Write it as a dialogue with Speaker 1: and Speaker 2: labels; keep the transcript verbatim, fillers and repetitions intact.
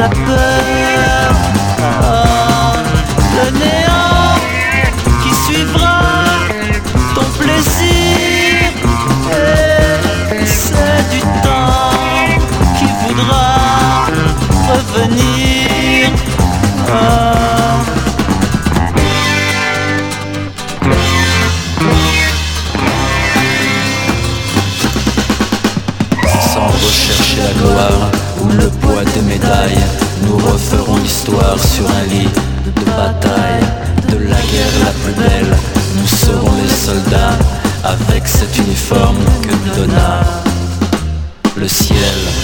Speaker 1: ta peur. Ah, le néant qui suivra ton plaisir, et c'est du temps qui voudra revenir. Ah. Sans rechercher la gloire ou le poids des médailles, nous referons l'histoire sur un lit de bataille. De la guerre la plus belle, nous serons les soldats, avec cet uniforme que nous donna le ciel.